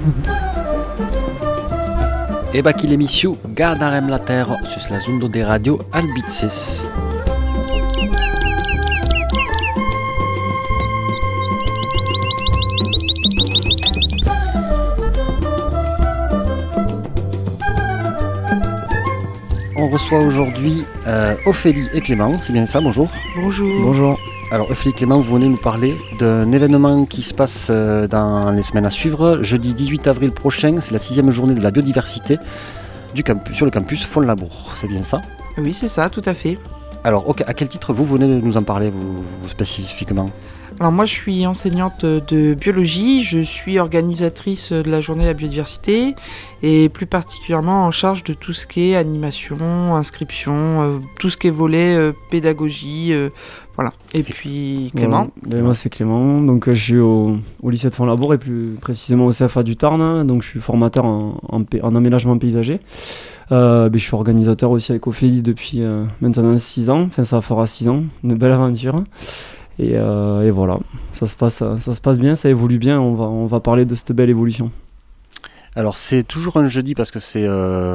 E bak l'emissió Gardarem la Terra sus la zondo de radio Albitzes. On reçoit aujourd'hui Ophélie et Clément, c'est bien ça, bonjour. Bonjour. Bonjour. Alors Ophélie et Clément, vous venez nous parler d'un événement qui se passe dans les semaines à suivre. Jeudi 18 avril prochain, c'est la 6e journée de la biodiversité sur le campus Font-Labour, c'est bien ça? Oui, c'est ça, tout à fait. Alors, à quel titre vous venez de nous en parler, vous spécifiquement? Alors moi, je suis enseignante de biologie, je suis organisatrice de la journée de la biodiversité et plus particulièrement en charge de tout ce qui est animation, inscription, tout ce qui est volet pédagogie, voilà. Et puis Clément. Moi c'est Clément, donc je suis au lycée de Font-Labour et plus précisément au CFA du Tarn, donc je suis formateur en aménagement paysager. Je suis organisateur aussi avec Ophélie depuis maintenant 6 ans, enfin ça fera 6 ans, une belle aventure. Et voilà, ça se passe bien, ça évolue bien, on va parler de cette belle évolution. Alors c'est toujours un jeudi parce que c'est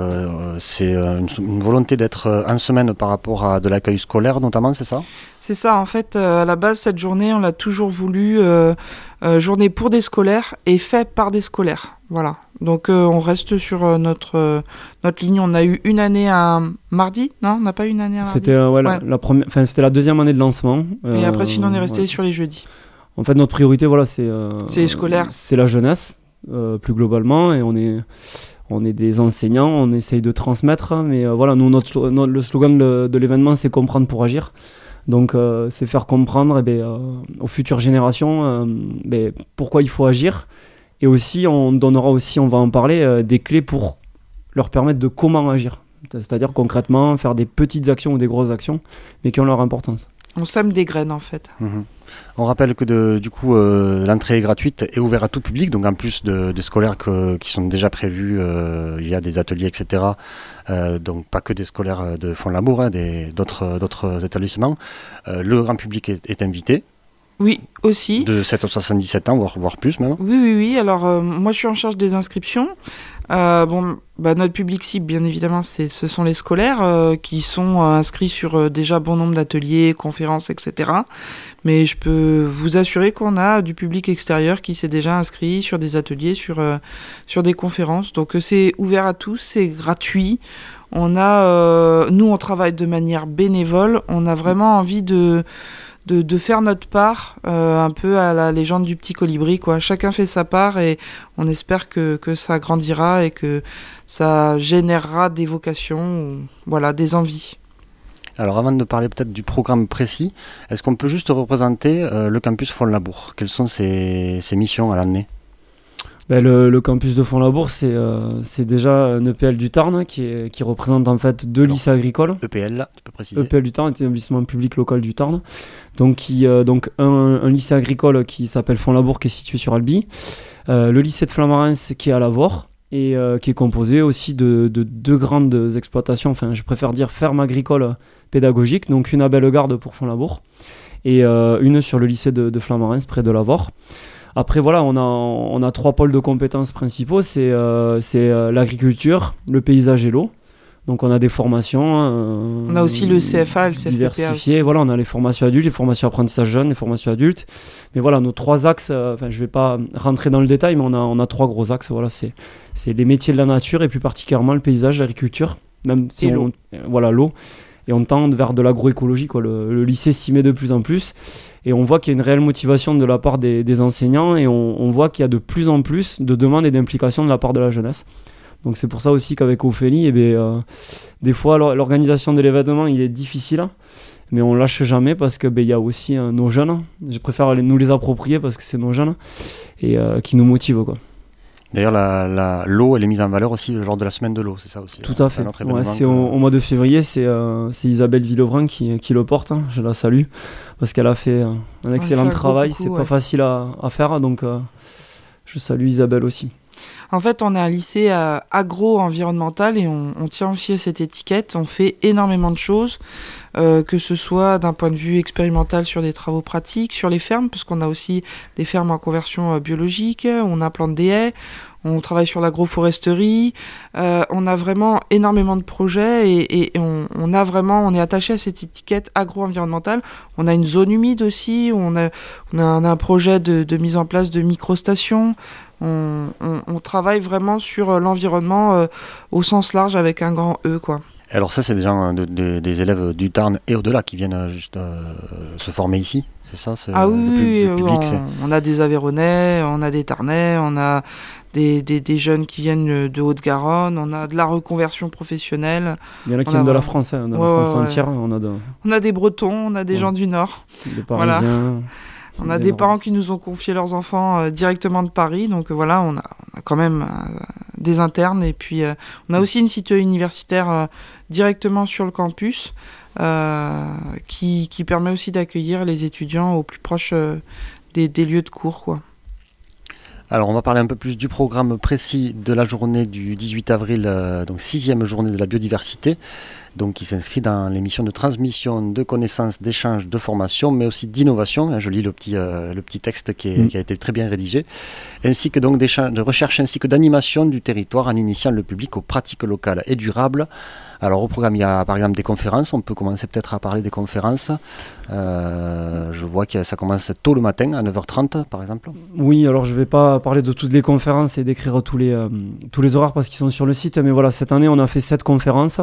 une volonté d'être en semaine par rapport à de l'accueil scolaire notamment, c'est ça? C'est ça, en fait, à la base, cette journée, on l'a toujours voulu journée pour des scolaires et fait par des scolaires. Voilà, donc on reste sur notre ligne. On a eu une année un mardi, non? On n'a pas eu une année un mardi? C'était c'était la deuxième année de lancement. Et après, sinon, on est resté sur les jeudis. En fait, notre priorité, voilà, c'est les scolaires. C'est la jeunesse, plus globalement, et on est des enseignants, on essaye de transmettre, mais voilà, nous, le slogan de l'événement, c'est comprendre pour agir. Donc, c'est faire comprendre aux futures générations pourquoi il faut agir. Et aussi, on va en parler, des clés pour leur permettre de comment agir. C'est-à-dire concrètement, faire des petites actions ou des grosses actions, mais qui ont leur importance. On sème des graines en fait. On rappelle que l'entrée est gratuite et ouverte à tout public, donc en plus des scolaires qui sont déjà prévus, il y a des ateliers, etc. Donc pas que des scolaires de Font-Labour, d'autres établissements. Le grand public est invité. Oui, aussi. De 7 à 77 ans, voire plus même. Oui. Alors, moi, je suis en charge des inscriptions. Notre public cible, bien évidemment, ce sont les scolaires qui sont inscrits sur déjà bon nombre d'ateliers, conférences, etc. Mais je peux vous assurer qu'on a du public extérieur qui s'est déjà inscrit sur des ateliers, sur des conférences. Donc, c'est ouvert à tous, c'est gratuit. Nous, on travaille de manière bénévole. On a vraiment envie de faire notre part, un peu à la légende du petit colibri, quoi. Chacun fait sa part et on espère que ça grandira et que ça générera des vocations, des envies. Alors avant de parler peut-être du programme précis, est-ce qu'on peut juste représenter le campus Font-Labour? Quelles sont ses missions à l'année? Le campus de Font-Labour, c'est déjà un EPL du Tarn qui représente en fait 2 lycées agricoles. EPL, tu peux préciser? EPL du Tarn, établissement public local du Tarn. Donc, un lycée agricole qui s'appelle Font-Labour, qui est situé sur Albi. Le lycée de Flamarens qui est à Lavore et qui est composé aussi de 2 grandes exploitations, enfin je préfère dire ferme agricole pédagogique, donc une à Bellegarde pour Font-Labour et une sur le lycée de Flamarens près de Lavore. Après voilà, on a 3 pôles de compétences principaux, c'est l'agriculture, le paysage et l'eau. Donc on a des formations. On a aussi le CFA, le CFPPA diversifiées. Aussi. Voilà, on a les formations adultes, les formations apprentissage jeunes, les formations adultes. Mais voilà, nos 3 axes. Je vais pas rentrer dans le détail, mais on a 3 gros axes. Voilà, c'est les métiers de la nature et plus particulièrement le paysage, l'agriculture, même si l'eau. Et on tend vers de l'agroécologie, quoi. Le lycée s'y met de plus en plus. Et on voit qu'il y a une réelle motivation de la part des enseignants et on voit qu'il y a de plus en plus de demandes et d'implications de la part de la jeunesse. Donc c'est pour ça aussi qu'avec Ophélie, des fois l'organisation de l'événement il est difficile, mais on lâche jamais parce que y a aussi nos jeunes. Je préfère nous les approprier parce que c'est nos jeunes et qui nous motivent, quoi. D'ailleurs, l'eau, elle est mise en valeur aussi lors de la semaine de l'eau, c'est ça aussi? Tout à fait. C'est au mois de février, c'est Isabelle Villebrun qui le porte. Je la salue parce qu'elle a fait un excellent travail. C'est pas facile à faire, donc je salue Isabelle aussi. En fait, on est un lycée agro-environnemental et on tient aussi à cette étiquette. On fait énormément de choses. que ce soit d'un point de vue expérimental sur des travaux pratiques, sur les fermes, parce qu'on a aussi des fermes en conversion biologique, on implante des haies, on travaille sur l'agroforesterie, on a vraiment énormément de projets et on est attaché à cette étiquette agro-environnementale. On a une zone humide aussi, on a un projet de mise en place de microstations. On travaille vraiment sur l'environnement au sens large avec un grand E, quoi. Alors ça, c'est des gens, des élèves du Tarn et au-delà qui viennent juste se former ici, c'est ça? Ah oui, le public, on a des Aveyronais, on a des Tarnais, on a des jeunes qui viennent de Haute-Garonne, on a de la reconversion professionnelle. Il y en a qui viennent de la France, de la France entière. On a des Bretons, on a des gens du Nord. Des Parisiens. Voilà. On a des parents qui nous ont confié leurs enfants directement de Paris, donc voilà, on a quand même des internes, et puis on a aussi une cité universitaire directement sur le campus, qui permet aussi d'accueillir les étudiants au plus proche des lieux de cours, quoi. Alors on va parler un peu plus du programme précis de la journée du 18 avril, donc 6e journée de la biodiversité, donc qui s'inscrit dans les missions de transmission de connaissances, d'échange, de formation, mais aussi d'innovation. Je lis le petit texte qui a été très bien rédigé, ainsi que donc de recherche ainsi que d'animation du territoire en initiant le public aux pratiques locales et durables. Alors au programme, il y a par exemple des conférences, on peut commencer peut-être à parler des conférences. Je vois que ça commence tôt le matin, à 9h30 par exemple. Oui, alors je ne vais pas parler de toutes les conférences et décrire tous les horaires parce qu'ils sont sur le site, mais voilà, cette année on a fait 7 conférences,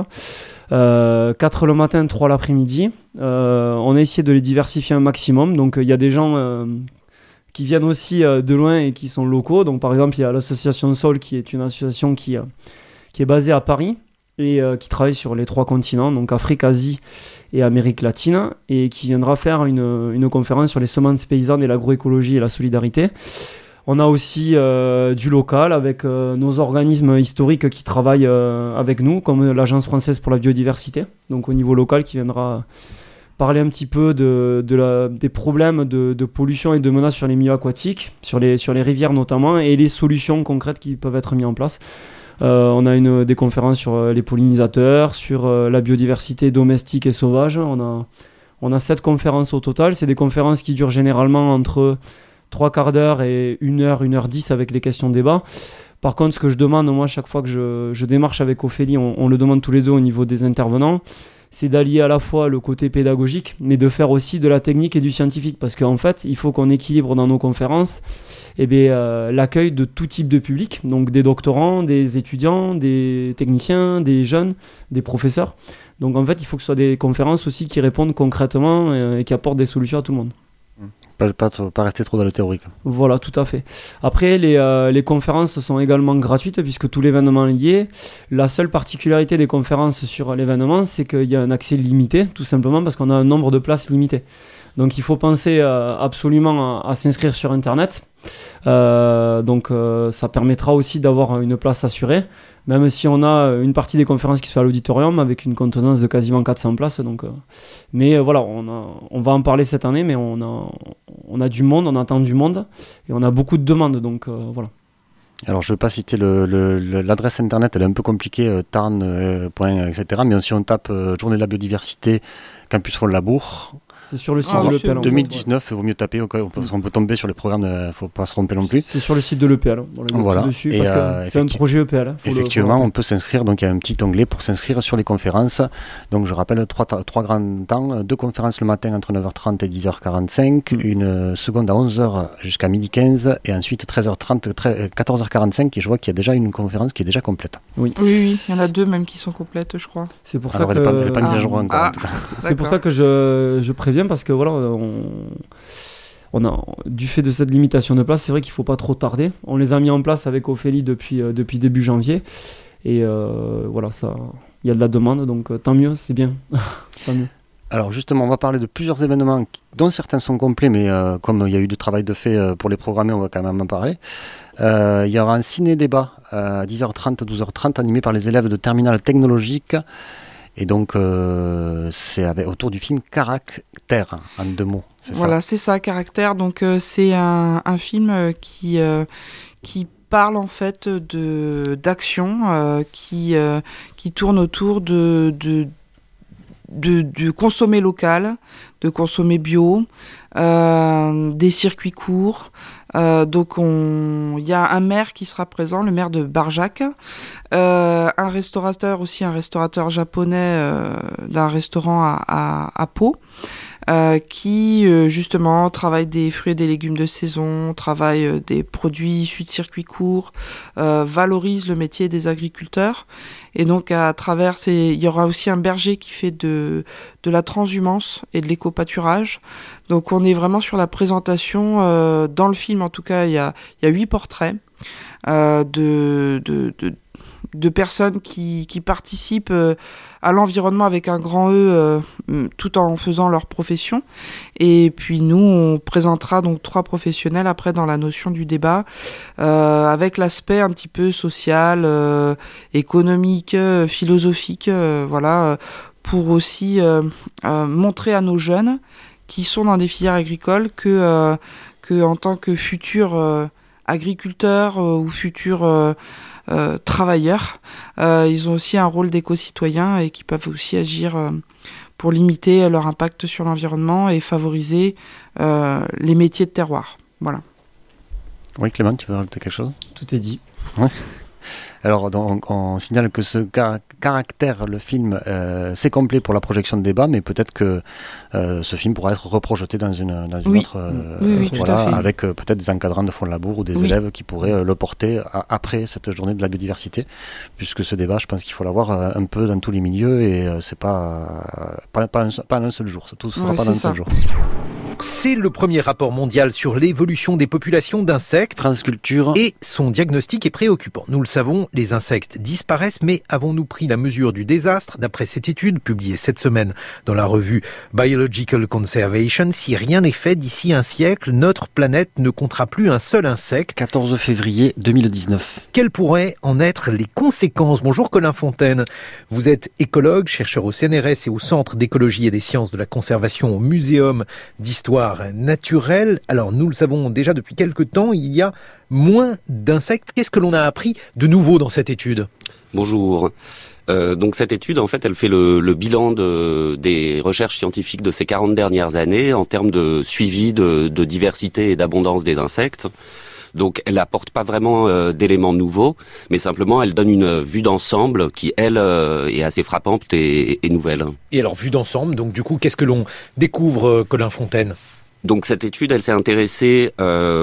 4 le matin, 3 l'après-midi. On a essayé de les diversifier un maximum, donc il y a des gens qui viennent aussi de loin et qui sont locaux. Donc par exemple, il y a l'association Sol qui est une association qui est basée à Paris, et qui travaille sur les 3 continents, donc Afrique, Asie et Amérique latine, et qui viendra faire une conférence sur les semences paysannes et l'agroécologie et la solidarité. On a aussi du local avec nos organismes historiques qui travaillent avec nous, comme l'Agence française pour la biodiversité, donc au niveau local, qui viendra parler un petit peu des problèmes de pollution et de menaces sur les milieux aquatiques, sur les rivières notamment, et les solutions concrètes qui peuvent être mises en place. On a des conférences sur les pollinisateurs, sur la biodiversité domestique et sauvage. On a 7 conférences au total. C'est des conférences qui durent généralement entre 3 quarts d'heure et 1h, 1h10 avec les questions-débats. Par contre, ce que je demande, moi, chaque fois que je démarche avec Ophélie, on le demande tous les deux au niveau des intervenants, c'est d'allier à la fois le côté pédagogique, mais de faire aussi de la technique et du scientifique. Parce qu'en fait, il faut qu'on équilibre dans nos conférences l'accueil de tout type de public, donc des doctorants, des étudiants, des techniciens, des jeunes, des professeurs. Donc en fait, il faut que ce soit des conférences aussi qui répondent concrètement et qui apportent des solutions à tout le monde. Pas rester trop dans le théorique. Voilà, tout à fait. Après, les conférences sont également gratuites puisque tout l'événement est lié. La seule particularité des conférences sur l'événement, c'est qu'il y a un accès limité, tout simplement parce qu'on a un nombre de places limité. Donc il faut penser absolument à s'inscrire sur Internet. Ça permettra aussi d'avoir une place assurée, même si on a une partie des conférences qui se fait à l'auditorium avec une contenance de quasiment 400 places. Mais voilà, on va en parler cette année, mais on a du monde, on attend du monde et on a beaucoup de demandes. Donc voilà. Alors je ne vais pas citer l'adresse internet, elle est un peu compliquée, tarn, etc. Mais si on tape Journée de la biodiversité, Campus Font-Labour, c'est sur le site de l'EPL. 2019, il vaut mieux taper, parce qu'on peut tomber sur les programmes, il ne faut pas se tromper non plus. C'est sur le site de l'EPL. Voilà. Dessus, parce que c'est un projet EPL. Effectivement, on peut s'inscrire, donc il y a un petit onglet pour s'inscrire sur les conférences. Donc je rappelle, 3 grands temps, 2 conférences le matin entre 9h30 et 10h45, une seconde à 11h jusqu'à 12h15, et ensuite 13h30, 14h45, et je vois qu'il y a déjà une conférence qui est déjà complète. Oui, il y en a 2 même qui sont complètes, je crois. C'est pour ça que... pas mise à jour encore. C'est pour ça que je préviens, parce que voilà, on a, du fait de cette limitation de place, c'est vrai qu'il ne faut pas trop tarder. On les a mis en place avec Ophélie depuis début janvier. Et voilà, il y a de la demande, donc tant mieux, c'est bien. Tant mieux. Alors justement, on va parler de plusieurs événements dont certains sont complets, mais comme il y a eu du travail de fait pour les programmer, on va quand même en parler. Il y aura un ciné-débat à 10h30, 12h30, animé par les élèves de terminale technologique. Et donc, c'est autour du film Caractère, en 2 mots. Voilà, c'est ça, Caractère. Donc, c'est un film qui parle en fait d'action, qui tourne autour de consommer local, de consommer bio, des circuits courts. Donc il y a un maire qui sera présent, le maire de Barjac, un restaurateur japonais d'un restaurant à Pau, qui justement travaille des fruits et des légumes de saison, travaille des produits issus de circuits courts, valorise le métier des agriculteurs. Et donc à travers il y aura aussi un berger qui fait de la transhumance et de l'éco-pâturage. Donc on est vraiment sur la présentation, dans le film en tout cas, il y a 8 portraits de personnes qui participent à l'environnement avec un grand E, tout en faisant leur profession. Et puis nous, on présentera donc 3 professionnels après dans la notion du débat, avec l'aspect un petit peu social, économique, philosophique, voilà, pour aussi montrer à nos jeunes qui sont dans des filières agricoles que en tant que futurs agriculteurs ou futurs travailleurs, ils ont aussi un rôle d'éco-citoyens et qui peuvent aussi agir pour limiter leur impact sur l'environnement et favoriser les métiers de terroir. Voilà. Oui, Clément, tu veux rajouter quelque chose ? Tout est dit. Ouais. Alors, donc, on signale que ce caractère, le film, c'est complet pour la projection de débat, mais peut-être que ce film pourra être reprojeté dans une autre... Oui, voilà, tout à fait. avec peut-être des encadrants de fond de labour ou des élèves qui pourraient le porter après cette journée de la biodiversité, puisque ce débat, je pense qu'il faut l'avoir un peu dans tous les milieux, et c'est pas en un seul jour. Tout se fera pas dans un seul jour. C'est le premier rapport mondial sur l'évolution des populations d'insectes. France Culture. Et son diagnostic est préoccupant. Nous le savons, les insectes disparaissent, mais avons-nous pris la mesure du désastre ? D'après cette étude, publiée cette semaine dans la revue Biological Conservation, si rien n'est fait d'ici un siècle, notre planète ne comptera plus un seul insecte. 14 février 2019. Quelles pourraient en être les conséquences ? Bonjour Colin Fontaine. Vous êtes écologue, chercheur au CNRS et au Centre d'écologie et des sciences de la conservation au Muséum d'histoire naturelle. Alors nous le savons déjà depuis quelque temps, il y a moins d'insectes. Qu'est-ce que l'on a appris de nouveau dans cette étude ? Bonjour. Donc cette étude, en fait, elle fait le bilan des recherches scientifiques de ces 40 dernières années en termes de suivi de diversité et d'abondance des insectes. Donc elle n'apporte pas vraiment d'éléments nouveaux, mais simplement elle donne une vue d'ensemble qui, elle, est assez frappante et nouvelle. Et alors, vue d'ensemble, donc du coup, qu'est-ce que l'on découvre, Colin Fontaine ? Donc cette étude, elle s'est intéressée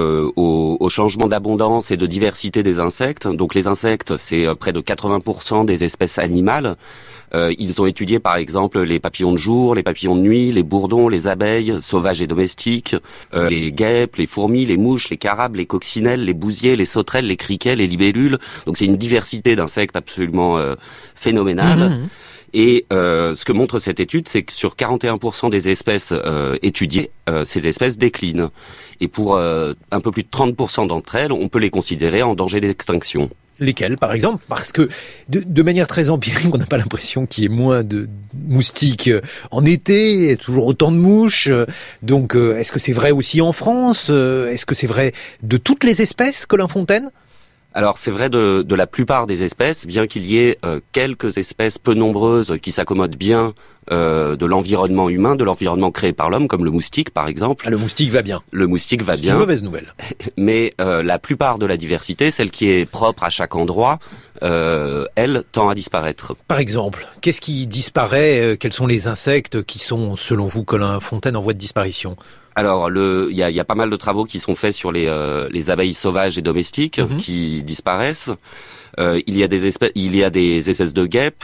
au changement d'abondance et de diversité des insectes. Donc les insectes, c'est près de 80% des espèces animales. Ils ont étudié par exemple les papillons de jour, les papillons de nuit, les bourdons, les abeilles sauvages et domestiques, les guêpes, les fourmis, les mouches, les carabes, les coccinelles, les bousiers, les sauterelles, les criquets, les libellules. Donc c'est une diversité d'insectes absolument phénoménale. Et ce que montre cette étude, c'est que sur 41% des espèces étudiées, ces espèces déclinent. Et pour un peu plus de 30% d'entre elles, on peut les considérer en danger d'extinction. Lesquels, par exemple ? Parce que, de manière très empirique, on n'a pas l'impression qu'il y ait moins de moustiques en été, il y a toujours autant de mouches. Donc, est-ce que c'est vrai aussi en France ? Est-ce que c'est vrai de toutes les espèces, Colin Fontaine ? Alors c'est vrai de la plupart des espèces, bien qu'il y ait quelques espèces peu nombreuses qui s'accommodent bien de l'environnement humain, de l'environnement créé par l'homme, comme le moustique par exemple. Ah, le moustique va bien. Le moustique va bien. C'est une mauvaise nouvelle. Mais la plupart de la diversité, celle qui est propre à chaque endroit, elle tend à disparaître. Par exemple, qu'est-ce qui disparaît ? Quels sont les insectes qui sont, selon vous, Colin Fontaine, en voie de disparition ? Alors, il y a pas mal de travaux qui sont faits sur les abeilles sauvages et domestiques qui disparaissent. Il y a des espèces de guêpes.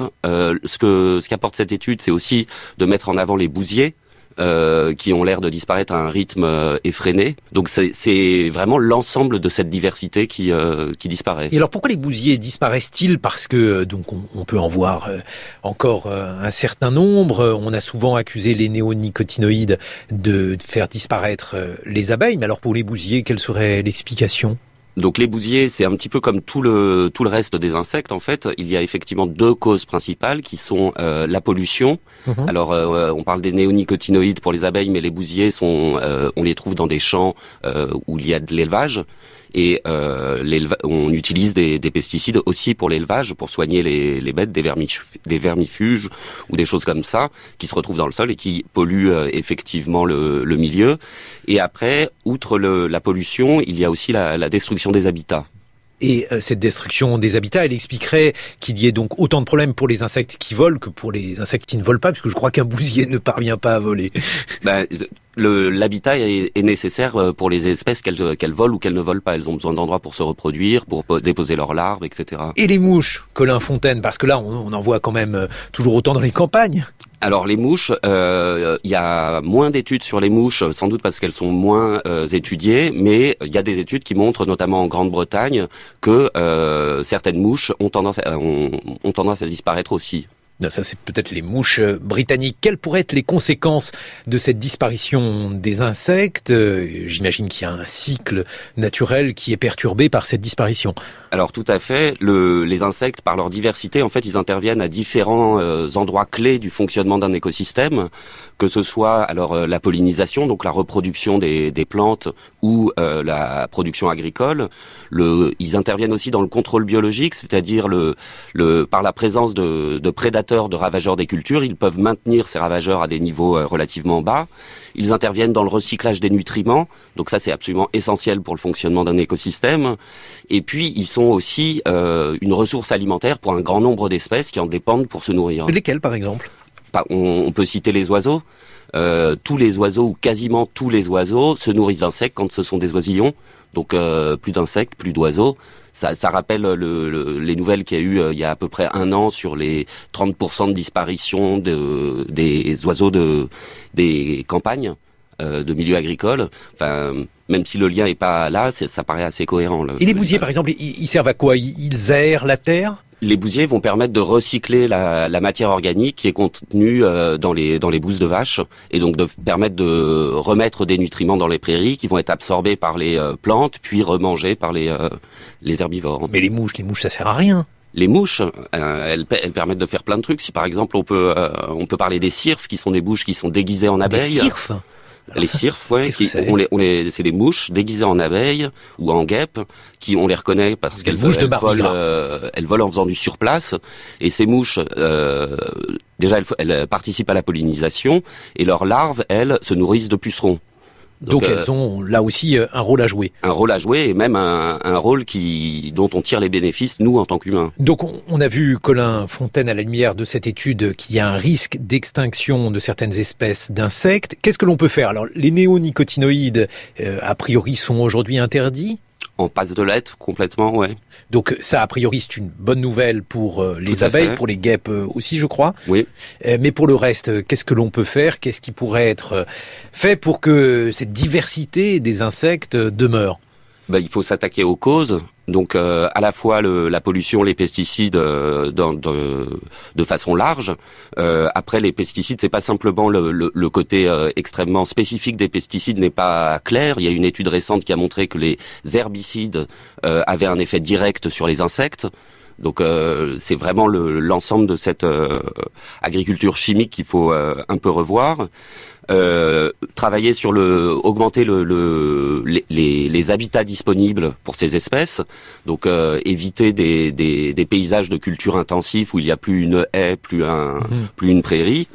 Ce qu'apporte cette étude, c'est aussi de mettre en avant les bousiers. Qui ont l'air de disparaître à un rythme effréné. Donc c'est vraiment l'ensemble de cette diversité qui disparaît. Et alors pourquoi les bousiers disparaissent-ils ? Parce que donc on peut en voir encore un certain nombre. On a souvent accusé les néonicotinoïdes de faire disparaître les abeilles. Mais alors pour les bousiers, quelle serait l'explication ? Donc les bousiers, c'est un petit peu comme tout le reste des insectes en fait. Il y a effectivement deux causes principales qui sont la pollution. Alors on parle des néonicotinoïdes pour les abeilles, mais les bousiers on les trouve dans des champs où il y a de l'élevage. Et on utilise des pesticides aussi pour l'élevage, pour soigner les bêtes, des vermifuges ou des choses comme ça, qui se retrouvent dans le sol et qui polluent effectivement le milieu. Et après, outre la pollution, il y a aussi la destruction des habitats. Et cette destruction des habitats, elle expliquerait qu'il y ait donc autant de problèmes pour les insectes qui volent que pour les insectes qui ne volent pas, puisque je crois qu'un bousier ne parvient pas à voler. L'habitat est nécessaire pour les espèces qu'elles volent ou qu'elles ne volent pas. Elles ont besoin d'endroits pour se reproduire, pour déposer leurs larves, etc. Et les mouches, Colin Fontaine, parce que là, on en voit quand même toujours autant dans les campagnes. Alors les mouches, il y a moins d'études sur les mouches, sans doute parce qu'elles sont moins étudiées, mais il y a des études qui montrent, notamment en Grande-Bretagne, que certaines mouches ont tendance à disparaître aussi. Ça, c'est peut-être les mouches britanniques. Quelles pourraient être les conséquences de cette disparition des insectes ? J'imagine qu'il y a un cycle naturel qui est perturbé par cette disparition. Alors tout à fait. Les insectes, par leur diversité, en fait, ils interviennent à différents endroits clés du fonctionnement d'un écosystème, que ce soit la pollinisation, donc la reproduction des plantes, ou la production agricole. Ils interviennent aussi dans le contrôle biologique, c'est-à-dire par la présence de prédateurs, de ravageurs des cultures. Ils peuvent maintenir ces ravageurs à des niveaux relativement bas. Ils interviennent dans le recyclage des nutriments, donc ça c'est absolument essentiel pour le fonctionnement d'un écosystème. Et puis ils sont aussi une ressource alimentaire pour un grand nombre d'espèces qui en dépendent pour se nourrir. Lesquelles par exemple ? On peut citer les oiseaux. Tous les oiseaux, ou quasiment tous les oiseaux, se nourrissent d'insectes quand ce sont des oisillons. Donc plus d'insectes, plus d'oiseaux. Ça rappelle les nouvelles qu'il y a eu il y a à peu près 1 an sur les 30% de disparition des oiseaux des campagnes, de milieux agricoles. Enfin, même si le lien est pas là, ça paraît assez cohérent. Et les bousiers, par exemple, ils servent à quoi ? Ils aèrent la terre ? Les bousiers vont permettre de recycler la matière organique qui est contenue dans les bousses de vache, et donc de permettre de remettre des nutriments dans les prairies qui vont être absorbés par les plantes, puis remangés par les herbivores. Mais les mouches, ça sert à rien. Les mouches, elles permettent de faire plein de trucs. Si par exemple on peut parler des cirfes, qui sont des mouches qui sont déguisées en abeilles. Des cirfes ? Les cirfes, ouais, c'est des mouches déguisées en abeilles ou en guêpes, on les reconnaît parce qu'elles volent en faisant du surplace. Et ces mouches, déjà, elles participent à la pollinisation, et leurs larves, elles, se nourrissent de pucerons. Donc elles ont là aussi un rôle à jouer. Un rôle à jouer, et même un rôle dont on tire les bénéfices, nous, en tant qu'humains. Donc on a vu, Colin Fontaine, à la lumière de cette étude, qu'il y a un risque d'extinction de certaines espèces d'insectes. Qu'est-ce que l'on peut faire ? Alors les néonicotinoïdes, a priori, sont aujourd'hui interdits ? En passe de l'être, complètement, ouais. Donc ça, a priori, c'est une bonne nouvelle pour les abeilles, pour les guêpes aussi, je crois. Oui. Mais pour le reste, qu'est-ce que l'on peut faire ? Qu'est-ce qui pourrait être fait pour que cette diversité des insectes demeure ? Il faut s'attaquer aux causes. Donc à la fois la pollution, les pesticides de façon large. Après, les pesticides, c'est pas simplement le côté extrêmement spécifique des pesticides n'est pas clair. Il y a une étude récente qui a montré que les herbicides avaient un effet direct sur les insectes. Donc c'est vraiment l'ensemble de cette agriculture chimique qu'il faut un peu revoir. Travailler sur augmenter les habitats disponibles pour ces espèces, donc éviter des paysages de culture intensifs où il n'y a plus une haie, plus une prairie.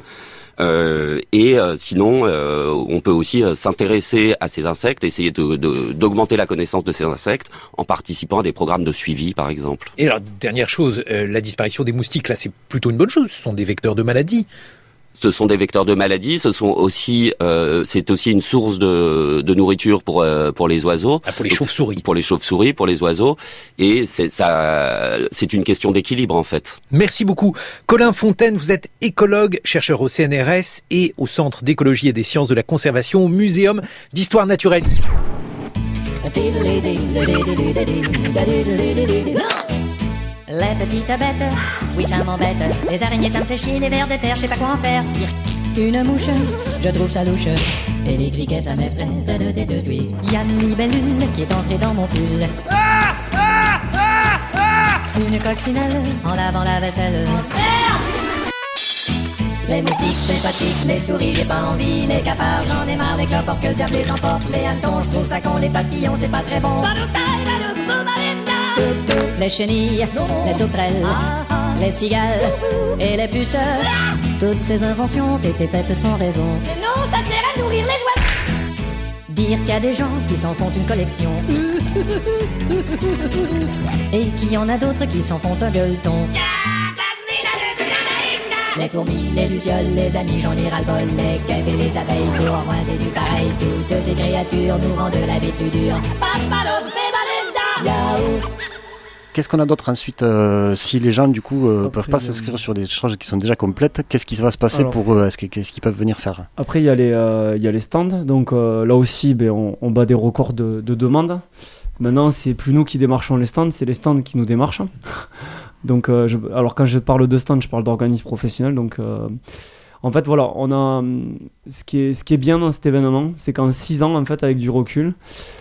Sinon, on peut aussi s'intéresser à ces insectes, essayer d'augmenter la connaissance de ces insectes en participant à des programmes de suivi, par exemple. Et alors, dernière chose, la disparition des moustiques, là, c'est plutôt une bonne chose. Ce sont des vecteurs de maladies. Ce sont des vecteurs de maladies. C'est aussi une source de nourriture pour les oiseaux. Pour les chauves-souris. Pour les chauves-souris, pour les oiseaux. Et c'est une question d'équilibre, en fait. Merci beaucoup. Colin Fontaine, vous êtes écologue, chercheur au CNRS et au Centre d'écologie et des sciences de la conservation au Muséum d'histoire naturelle. Les petites bêtes, oui ça m'embête. Les araignées ça me fait chier, les vers de terre, je sais pas quoi en faire. Une mouche, je trouve ça louche. Et les criquets ça m'effraie. Il y a une libellule qui est entrée dans mon pull. Une coccinelle en lavant la vaisselle. Les moustiques c'est pratique, les souris j'ai pas envie. Les cafards j'en ai marre, les cloportes que le diable les emporte. Les hannetons je trouve ça con, les papillons c'est pas très bon. Les chenilles, les sauterelles, les cigales et les puces. Toutes ces inventions ont été faites sans raison. Mais non, ça sert à nourrir les oiseaux. Dire qu'il y a des gens qui s'en font une collection et qu'il y en a d'autres qui s'en font un gueuleton. Les fourmis, les lucioles, les amis, j'en ai ras-le-bol. Les guêpes et les abeilles, pour moi c'est du pareil. Toutes ces créatures nous rendent la vie plus dure. Qu'est-ce qu'on a d'autre ensuite si les gens du coup peuvent pas s'inscrire sur des choses qui sont déjà complètes, qu'est-ce qui va se passer pour eux? Qu'est-ce qu'ils peuvent venir faire? Après il y a les stands, donc là aussi on bat des records de demandes. Maintenant c'est plus nous qui démarchons les stands, c'est les stands qui nous démarchent. Donc alors quand je parle de stands, je parle d'organismes professionnels. Donc en fait voilà, on a ce qui est bien dans cet événement, c'est qu'en 6 ans en fait avec du recul,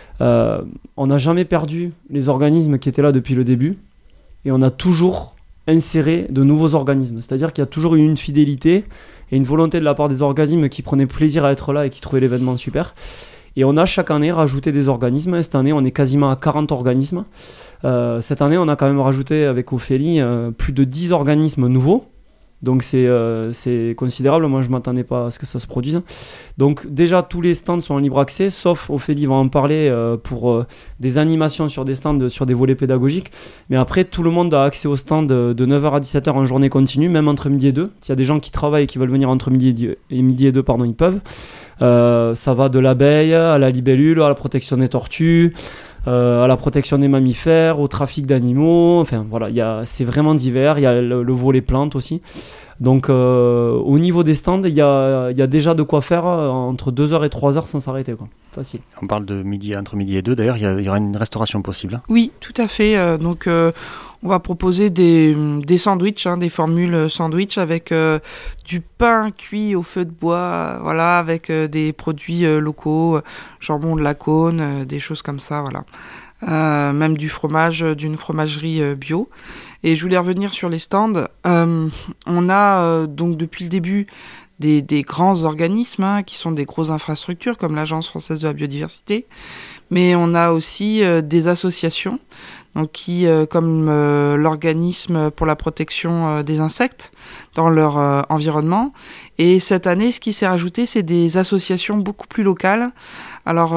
on n'a jamais perdu les organismes qui étaient là depuis le début et on a toujours inséré de nouveaux organismes. C'est-à-dire qu'il y a toujours eu une fidélité et une volonté de la part des organismes qui prenaient plaisir à être là et qui trouvaient l'événement super. Et on a chaque année rajouté des organismes. Et cette année, on est quasiment à 40 organismes. Cette année, on a quand même rajouté avec Ophélie plus de 10 organismes nouveaux. Donc c'est considérable, moi je ne m'attendais pas à ce que ça se produise. Donc déjà tous les stands sont en libre accès, sauf Ophélie va en parler pour des animations sur des stands, sur des volets pédagogiques. Mais après tout le monde a accès aux stands de 9h à 17h en journée continue, même entre midi et 2. S'il y a des gens qui travaillent et qui veulent venir entre midi et 2, ils peuvent. Ça va de l'abeille à la libellule, à la protection des tortues, à la protection des mammifères, au trafic d'animaux, enfin voilà, c'est vraiment divers, il y a le volet plantes aussi. Donc au niveau des stands, il y a déjà de quoi faire entre 2h et 3h sans s'arrêter, quoi. Facile. On parle de entre midi et 2, d'ailleurs il y aura une restauration possible. Hein. Oui, tout à fait, donc on va proposer des sandwichs, des formules sandwich avec du pain cuit au feu de bois, voilà, avec des produits locaux, jambon de la Cône, des choses comme ça, voilà. Même du fromage d'une fromagerie bio. Et je voulais revenir sur les stands. On a donc depuis le début des grands organismes qui sont des grosses infrastructures comme l'Agence française de la biodiversité, mais on a aussi des associations donc qui, comme l'organisme pour la protection des insectes dans leur environnement. Et cette année, ce qui s'est rajouté, c'est des associations beaucoup plus locales. Alors,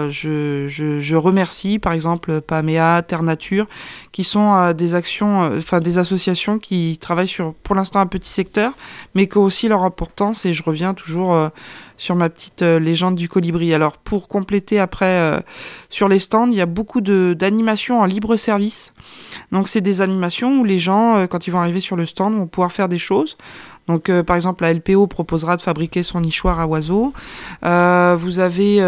je remercie, par exemple, PAMEA, Terre Nature, qui sont des associations qui travaillent sur, pour l'instant, un petit secteur, mais qui ont aussi leur importance. Et je reviens toujours sur ma petite légende du colibri. Alors, pour compléter après, sur les stands, il y a beaucoup d'animations en libre service. Donc, c'est des animations où les gens, quand ils vont arriver sur le stand, vont pouvoir faire des choses. Donc, par exemple, la LPO proposera de fabriquer son nichoir à oiseaux. Vous avez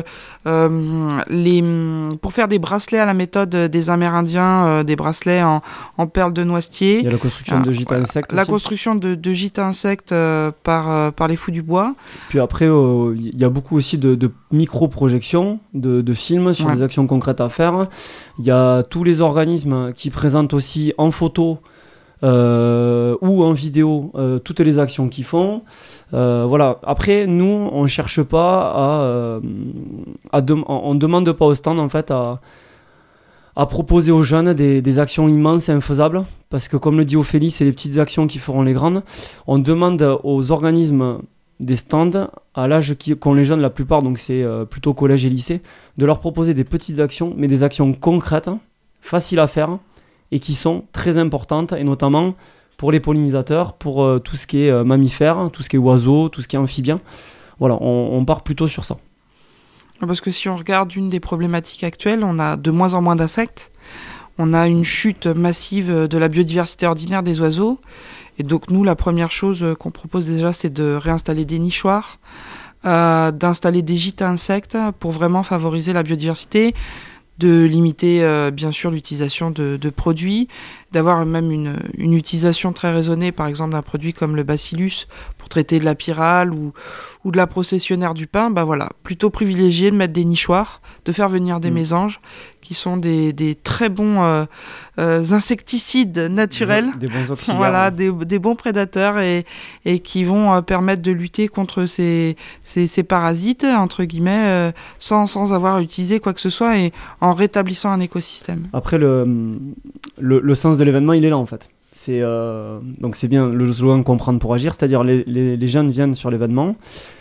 pour faire des bracelets à la méthode des Amérindiens, des bracelets en perles de noisetier. Il y a la construction de gîtes à insectes. La construction de gîtes à insectes par les Fous du Bois. Puis après, il y a beaucoup aussi de micro-projections, de films sur des actions concrètes à faire. Il y a tous les organismes qui présentent aussi en photo ou en vidéo toutes les actions qu'ils font. Voilà. Après, nous, on cherche pas on demande pas au stand en fait à proposer aux jeunes des actions immenses et infaisables, parce que comme le dit Ophélie, c'est les petites actions qui feront les grandes. On demande aux organismes des stands à l'âge qu'ont les jeunes la plupart, donc c'est plutôt collège et lycée, de leur proposer des petites actions, mais des actions concrètes, faciles à faire, et qui sont très importantes, et notamment pour les pollinisateurs, pour tout ce qui est mammifères, tout ce qui est oiseaux, tout ce qui est amphibien. Voilà, on part plutôt sur ça. Parce que si on regarde une des problématiques actuelles, on a de moins en moins d'insectes, on a une chute massive de la biodiversité ordinaire des oiseaux, et donc nous, la première chose qu'on propose déjà, c'est de réinstaller des nichoirs, d'installer des gîtes à insectes pour vraiment favoriser la biodiversité, de limiter bien sûr l'utilisation de produits, d'avoir même une utilisation très raisonnée, par exemple d'un produit comme le bacillus pour traiter de la pyrale ou de la processionnaire du pain, voilà, plutôt privilégier de mettre des nichoirs, de faire venir des mésanges, qui sont des très bons insecticides naturels, des bons auxiliaires, voilà, des bons prédateurs et qui vont permettre de lutter contre ces parasites, entre guillemets, sans avoir utilisé quoi que ce soit et en rétablissant un écosystème. Après, le sens de l'événement, il est là en fait. Donc c'est bien le slogan comprendre pour agir, c'est-à-dire les jeunes viennent sur l'événement,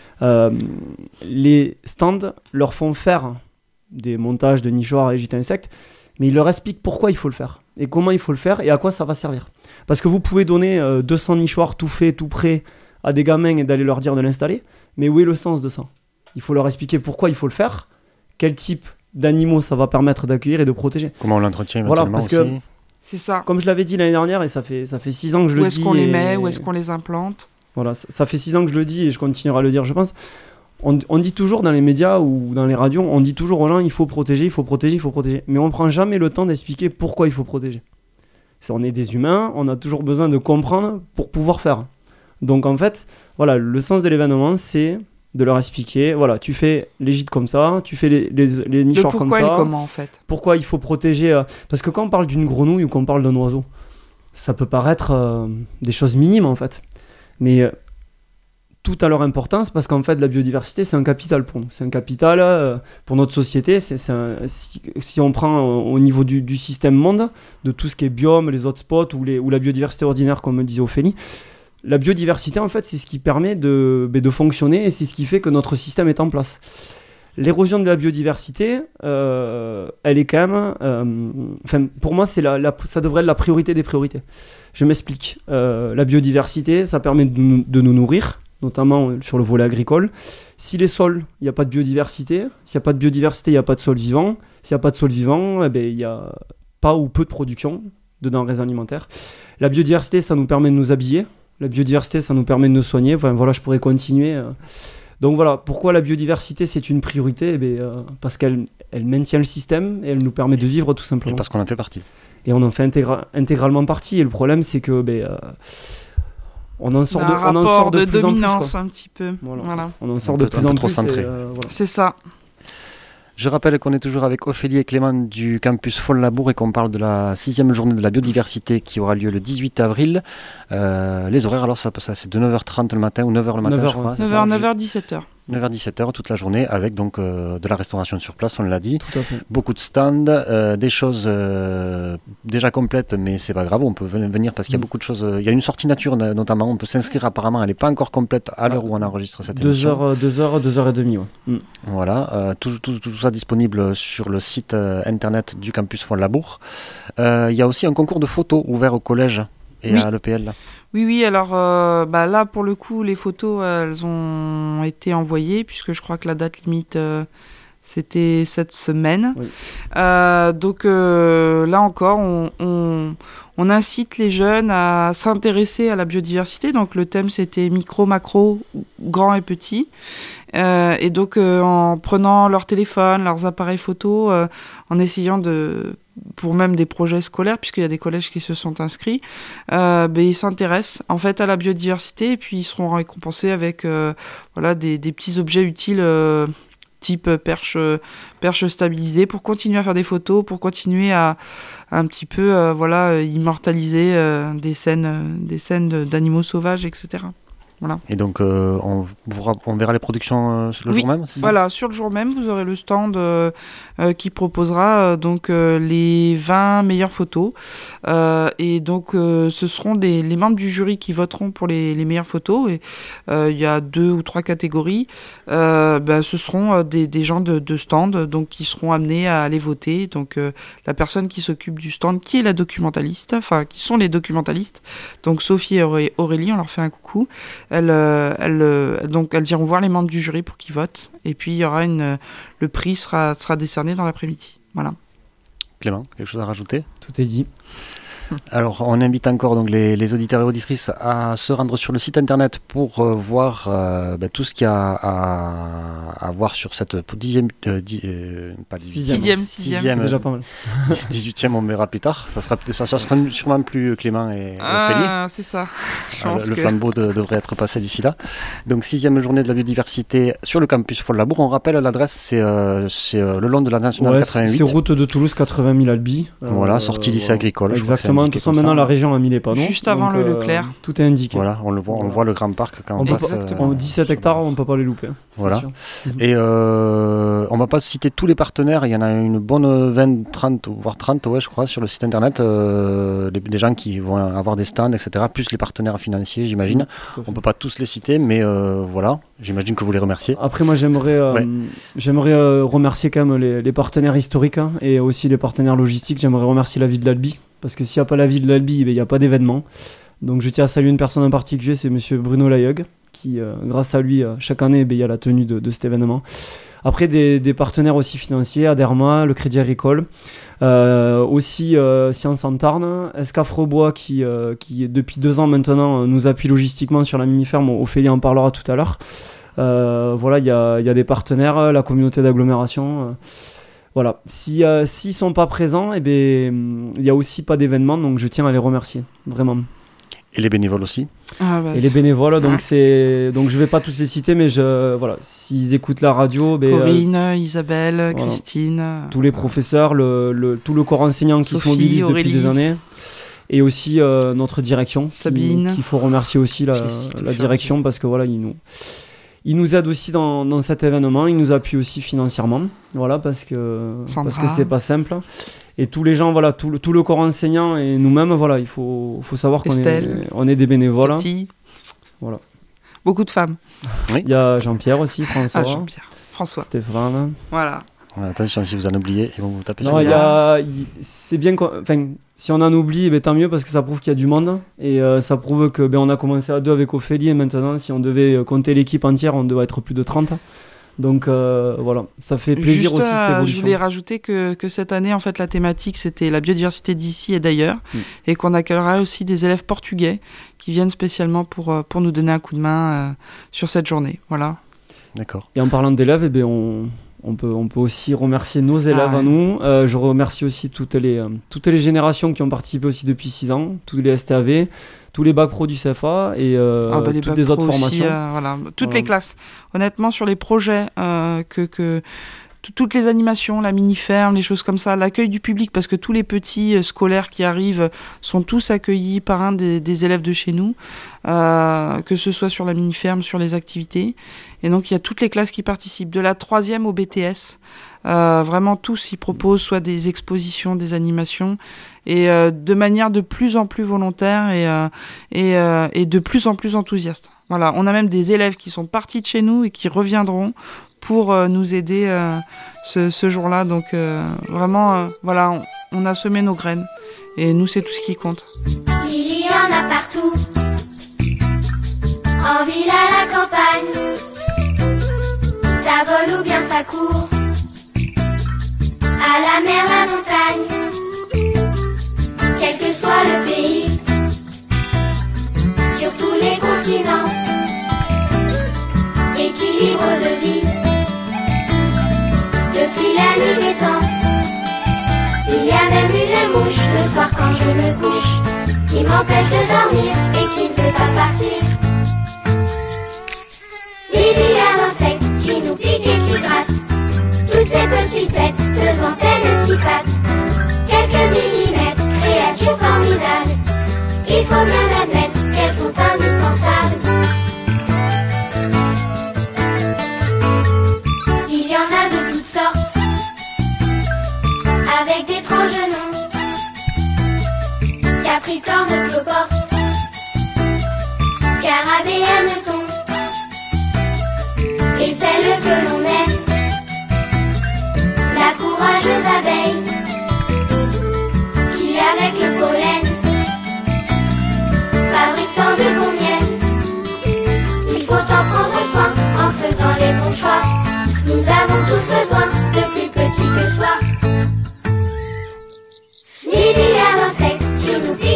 les stands leur font faire des montages de nichoirs et gîtes à insectes, mais ils leur expliquent pourquoi il faut le faire et comment il faut le faire et à quoi ça va servir. Parce que vous pouvez donner 200 nichoirs tout faits, tout prêts à des gamins et d'aller leur dire de l'installer, mais où est le sens de ça ? Il faut leur expliquer pourquoi il faut le faire, quel type d'animaux ça va permettre d'accueillir et de protéger. Comment on l'entretient voilà, éventuellement parce aussi. que c'est ça. Comme je l'avais dit l'année dernière, et ça fait 6 ans que je le dis. Où est-ce qu'on les met, où est-ce qu'on les implante ? Voilà, ça fait 6 ans que je le dis et je continuerai à le dire, je pense. On dit toujours dans les médias ou dans les radios, on dit toujours aux gens il faut protéger, il faut protéger, il faut protéger. Mais on ne prend jamais le temps d'expliquer pourquoi il faut protéger. On est des humains, on a toujours besoin de comprendre pour pouvoir faire. Donc en fait, voilà, le sens de l'événement, c'est de leur expliquer, voilà, tu fais les gîtes comme ça, tu fais les nichoirs comme ça. Pourquoi et comment en fait ? Pourquoi il faut protéger parce que quand on parle d'une grenouille ou qu'on parle d'un oiseau, ça peut paraître des choses minimes en fait. Mais tout a leur importance parce qu'en fait la biodiversité c'est un capital pour nous, c'est un capital pour notre société, si on prend au niveau du système monde, de tout ce qui est biome, les hotspots ou la biodiversité ordinaire comme disait Ophélie, la biodiversité en fait c'est ce qui permet de fonctionner et c'est ce qui fait que notre système est en place. L'érosion de la biodiversité, elle est quand même... pour moi, ça devrait être la priorité des priorités. Je m'explique. La biodiversité, ça permet de nous nourrir, notamment sur le volet agricole. Si les sols, il n'y a pas de biodiversité, s'il n'y a pas de biodiversité, il n'y a pas de sol vivant. S'il n'y a pas de sol vivant, il n'y a pas ou peu de production de denrées alimentaires. La biodiversité, ça nous permet de nous habiller. La biodiversité, ça nous permet de nous soigner. Enfin, voilà, je pourrais continuer... Donc voilà, pourquoi la biodiversité c'est une priorité ? Parce qu'elle maintient le système et elle nous permet de vivre tout simplement. Et parce qu'on en fait partie. Et on en fait intégralement partie. Et le problème c'est que on en sort de plus en plus. Dominance un petit peu. Voilà. On en sort de plus en plus. Centré. Voilà. C'est ça. Je rappelle qu'on est toujours avec Ophélie et Clément du campus Fontlabour et qu'on parle de la 6e journée de la biodiversité qui aura lieu le 18 avril. Les horaires, alors ça c'est de 9h30 le matin ou 9h le matin, 9h, je crois. 9h, 17h. 9h-17h toute la journée avec donc de la restauration sur place, on l'a dit. Tout à fait. Beaucoup de stands, des choses déjà complètes, mais c'est pas grave, on peut venir parce qu'il y a beaucoup de choses. Il y a une sortie nature notamment, on peut s'inscrire apparemment, elle n'est pas encore complète à l'heure où on enregistre cette émission. 2h30, ouais. Voilà, tout ça disponible sur le site internet du campus Fontlabour. Il y a aussi un concours de photos ouvert au collège et à l'EPL. Oui, alors là pour le coup les photos elles ont été envoyées puisque je crois que la date limite c'était cette semaine. Oui. Donc là encore on incite les jeunes à s'intéresser à la biodiversité. Donc le thème c'était micro, macro, grand et petit. Et donc en prenant leur téléphone, leurs appareils photo, en essayant pour même des projets scolaires, puisqu'il y a des collèges qui se sont inscrits, ils s'intéressent en fait à la biodiversité et puis ils seront récompensés avec des petits objets utiles type perche stabilisée pour continuer à faire des photos, pour continuer à un petit peu immortaliser des scènes d'animaux sauvages, etc. Voilà. Et donc on verra les productions le jour même, c'est ça ? Voilà, sur le jour même, vous aurez le stand qui proposera les 20 meilleures photos. Et donc ce seront les membres du jury qui voteront pour les meilleures photos. Et il y a 2 ou 3 catégories. Ce seront des gens de stand donc, qui seront amenés à aller voter. Donc la personne qui s'occupe du stand, qui est la documentaliste, enfin qui sont les documentalistes. Donc Sophie et Aurélie, on leur fait un coucou. Elles iront voir les membres du jury pour qu'ils votent. Et puis, il y aura le prix sera décerné dans l'après-midi. Voilà. Clément, quelque chose à rajouter ? Tout est dit. Alors, on invite encore donc les auditeurs et auditrices à se rendre sur le site internet pour voir tout ce qu'il y a à voir sur cette sixième. C'est déjà pas mal. 18e, on verra plus tard. Ça sera sûrement plus Clément et Ophélie. C'est ça. Le flambeau devrait être passé d'ici là. Donc, 6e journée de la biodiversité sur le campus Folle-Labour. On rappelle l'adresse, c'est le long de la Nationale 88. C'est route de Toulouse 80 000 Albi. Voilà, sortie lycée agricole. Exactement. De toute façon, maintenant, la région a mis les panneaux. Juste avant le Leclerc. Tout est indiqué. Voilà, on voit le grand parc quand on passe. En 17 hectares, on ne peut pas les louper. Voilà. Et on ne va pas citer tous les partenaires. Il y en a une bonne 20, 30, voire 30, ouais, je crois, sur le site internet. Des gens qui vont avoir des stands, etc. Plus les partenaires financiers, j'imagine. On ne peut pas tous les citer, mais voilà. J'imagine que vous les remerciez. Après, moi, j'aimerais remercier quand même les partenaires historiques et aussi les partenaires logistiques. J'aimerais remercier la ville de l'Albi. Parce que s'il n'y a pas la ville de l'Albi, il n'y a pas d'événement. Donc je tiens à saluer une personne en particulier, c'est monsieur Bruno Layeug, qui, grâce à lui, chaque année, il y a la tenue de cet événement. Après, des partenaires aussi financiers, Aderma, le Crédit Agricole, aussi Science en Tarn, Escafrebois, qui depuis 2 ans maintenant, nous appuie logistiquement sur la mini-ferme. Ophélie en parlera tout à l'heure. Voilà, il y a des partenaires, la communauté d'agglomération... Voilà, s'ils ne sont pas présents, il n'y a aussi pas d'événement, donc je tiens à les remercier, vraiment. Et les bénévoles aussi. Et les bénévoles, donc je ne vais pas tous les citer, mais voilà, s'ils écoutent la radio... Corinne, Isabelle, voilà. Christine... Tous les professeurs, tout le corps enseignant qui se mobilise depuis des années. Et aussi notre direction, Sabine. Qu'il faut remercier aussi la direction, parce que voilà, il nous aide aussi dans cet événement, il nous appuie aussi financièrement, voilà, parce que c'est pas simple. Et tous les gens, voilà, tout le corps enseignant et nous-mêmes, voilà, il faut savoir qu'on est des bénévoles. Cathy. Voilà. Beaucoup de femmes. Oui. Il y a Jean-Pierre aussi, François. François. Stéphane. Voilà. Attention, si vous en oubliez, ils vont vous taper. Non, c'est bien si on en oublie, tant mieux, parce que ça prouve qu'il y a du monde et ça prouve que on a commencé à 2 avec Ophélie et maintenant, si on devait compter l'équipe entière, on devait être plus de 30. Donc voilà, ça fait plaisir aussi cette évolution. Je voulais rajouter que cette année, en fait, la thématique, c'était la biodiversité d'ici et d'ailleurs, et qu'on accueillera aussi des élèves portugais qui viennent spécialement pour nous donner un coup de main sur cette journée. Voilà. D'accord. Et en parlant d'élèves, on peut aussi remercier nos élèves à nous. Je remercie aussi toutes les générations qui ont participé aussi depuis 6 ans, tous les STAV, tous les bacs pro du CFA et toutes les autres formations. Aussi, toutes les classes. Honnêtement, sur les projets toutes les animations, la mini-ferme, les choses comme ça, l'accueil du public, parce que tous les petits scolaires qui arrivent sont tous accueillis par un des élèves de chez nous, que ce soit sur la mini-ferme, sur les activités. Et donc, il y a toutes les classes qui participent, de la 3e au BTS. Vraiment, tous y proposent soit des expositions, des animations, et de manière de plus en plus volontaire et de plus en plus enthousiaste. Voilà, on a même des élèves qui sont partis de chez nous et qui reviendront pour nous aider ce jour-là. Donc vraiment, voilà, on a semé nos graines et nous, c'est tout ce qui compte. Il y en a partout, en ville, à la campagne, ça vole ou bien ça court, à la mer, la montagne, quel que soit le pays, sur tous les continents, équilibre de vie. Depuis la nuit des temps, il y a même une mouche le soir quand je me couche, qui m'empêche de dormir et qui ne veut pas partir. Les milliards d'insectes qui nous piquent et qui grattent, toutes ces petites bêtes, 2 antennes et 6 pattes, quelques millimètres, créatures formidables, il faut bien admettre qu'elles sont indispensables. Avec d'étranges noms, capricorne, cloporte, scarabée, hanneton, et celle que l'on aime, la courageuse abeille, qui avec le pollen fabrique tant de bon miel. Il faut en prendre soin en faisant les bons choix. Nous avons tous besoin de plus petits que soi. Les milliards d'insectes qui nous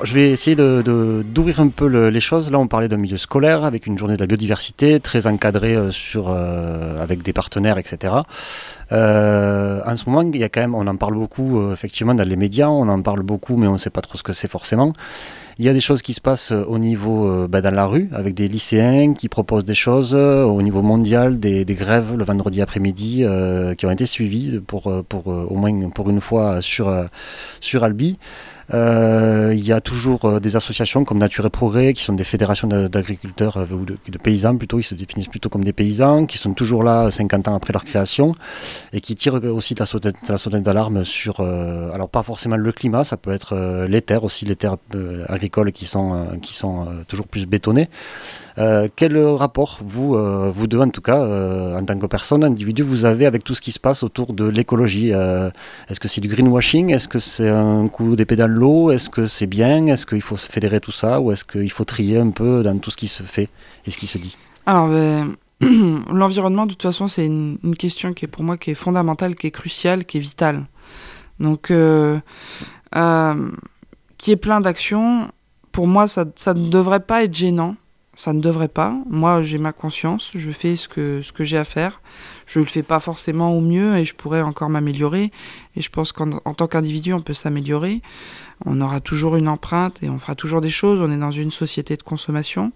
je vais essayer d'ouvrir un peu les choses. Là, on parlait d'un milieu scolaire avec une journée de la biodiversité très encadrée avec des partenaires, etc. En ce moment, il y a quand même, on en parle beaucoup effectivement dans les médias, on en parle beaucoup, mais on ne sait pas trop ce que c'est forcément. Il y a des choses qui se passent au niveau dans la rue, avec des lycéens qui proposent des choses au niveau mondial, des grèves le vendredi après-midi qui ont été suivies pour au moins pour une fois sur Albi. Il y a toujours des associations comme Nature et Progrès qui sont des fédérations d'agriculteurs ou de paysans plutôt, ils se définissent plutôt comme des paysans qui sont toujours là 50 ans après leur création et qui tirent aussi la sonnette d'alarme sur alors pas forcément le climat, ça peut être les terres aussi, les terres agricoles qui sont toujours plus bétonnées. Quel rapport vous deux en tout cas en tant que personne, individu, vous avez avec tout ce qui se passe autour de l'écologie? Est-ce que c'est du greenwashing? Est-ce que c'est un coup d'épée dans l'eau? Est-ce que c'est bien? Est-ce qu'il faut fédérer tout ça? Ou est-ce qu'il faut trier un peu dans tout ce qui se fait et ce qui se dit? Alors, l'environnement, de toute façon, c'est une question qui est pour moi qui est fondamentale, qui est cruciale, qui est vitale. Donc, qui est plein d'actions. Pour moi, ça ne devrait pas être gênant. Ça ne devrait pas. Moi, j'ai ma conscience, je fais ce que j'ai à faire. Je ne le fais pas forcément au mieux et je pourrais encore m'améliorer. Et je pense qu'en tant qu'individu, on peut s'améliorer. On aura toujours une empreinte et on fera toujours des choses. On est dans une société de consommation.